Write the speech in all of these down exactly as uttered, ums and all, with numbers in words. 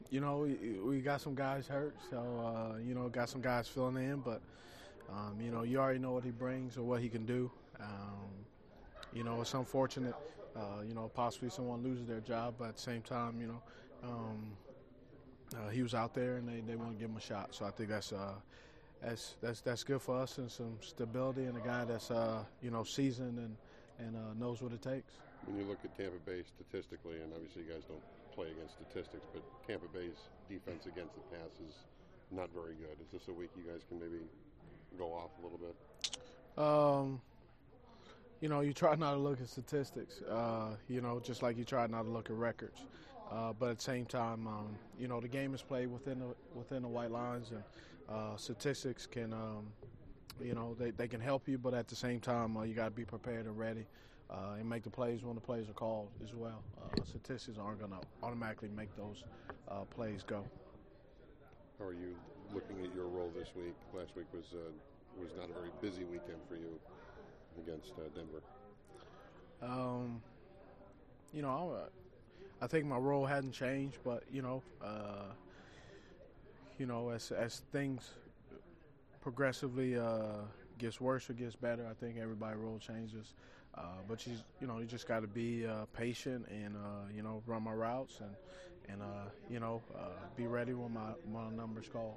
you know, we, we got some guys hurt, so uh, you know, got some guys filling in, but um, you know, you already know what he brings or what he can do. Um, you know, it's unfortunate, uh, you know, possibly someone loses their job, but at the same time, you know, um, uh, he was out there and they, they want to give him a shot. So I think that's uh, that's that's that's good for us and some stability and a guy that's uh, you know seasoned and and uh, knows what it takes. When you look at Tampa Bay statistically, and obviously you guys don't play against statistics, but Tampa Bay's defense against the pass is not very good. Is this a week you guys can maybe go off a little bit? Um, you know, you try not to look at statistics, uh, you know, just like you try not to look at records. Uh, but at the same time, um, you know, the game is played within the within the white lines, and uh, statistics can, um, you know, they, they can help you, but at the same time, uh, you got to be prepared and ready uh, and make the plays when the plays are called as well. Uh, statistics aren't going to automatically make those uh, plays go. How are you looking at your role this week? Last week was uh, was not a very busy weekend for you against uh, Denver. Um, you know, I, I think my role hadn't changed, but you know, uh, you know, as as things progressively uh, gets worse or gets better, I think everybody's role changes. Uh, but you you know, you just got to be uh, patient and uh, you know, run my routes and and uh, you know, uh, be ready when my my number's called.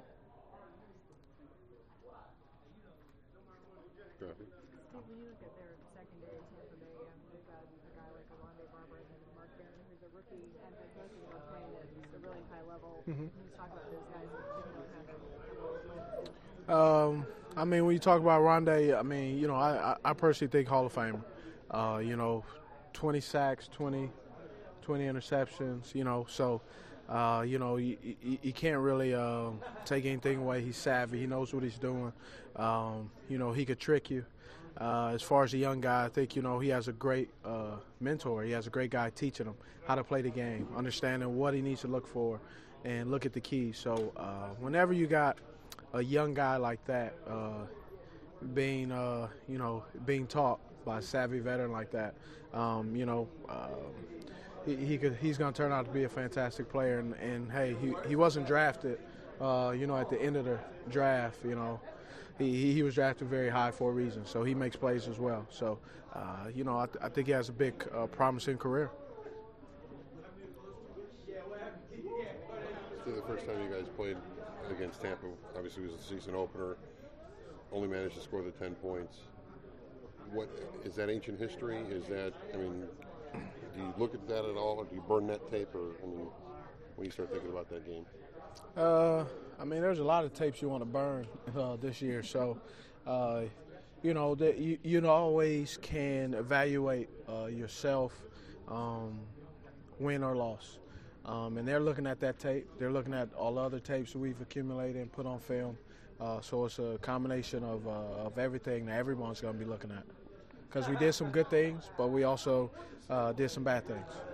Graphic. Steve, when you look at their secondary, Tampa Bay, um, they've got a guy like Rondé Barber and Mark Barron, who's a rookie, and both of them are playing at just a really high level. Mm-hmm. Can you just talk about those guys that didn't know how to Um, I mean, when you talk about Rondé, I mean, you know, I, I personally think Hall of Famer. Uh, you know, twenty sacks, twenty, twenty interceptions, you know, so, uh, you know, you, you, you can't really uh, take anything away. He's savvy. He knows what he's doing. Um, you know, he could trick you. Uh, as far as a young guy, I think, you know, he has a great uh, mentor. He has a great guy teaching him how to play the game, understanding what he needs to look for and look at the keys. So uh, whenever you got a young guy like that uh, being, uh, you know, being taught by a savvy veteran like that, um, you know, uh, he, he could he's going to turn out to be a fantastic player. And, and hey, he, he wasn't drafted, uh, you know, at the end of the draft, you know. He, he was drafted very high for a reason, so he makes plays as well. So, uh, you know, I, th- I think he has a big, uh, promising career. So the first time you guys played against Tampa, obviously it was a season opener, only managed to score the ten points. What is that ancient history? Is that, I mean, do you look at that at all, or do you burn that tape, or I mean, when you start thinking about that game? Uh, I mean, there's a lot of tapes you want to burn uh, this year, so uh, you know that you you always can evaluate uh, yourself, um, win or loss. Um, and they're looking at that tape. They're looking at all the other tapes that we've accumulated and put on film. Uh, so it's a combination of uh, of everything that everyone's going to be looking at. Because we did some good things, but we also uh, did some bad things.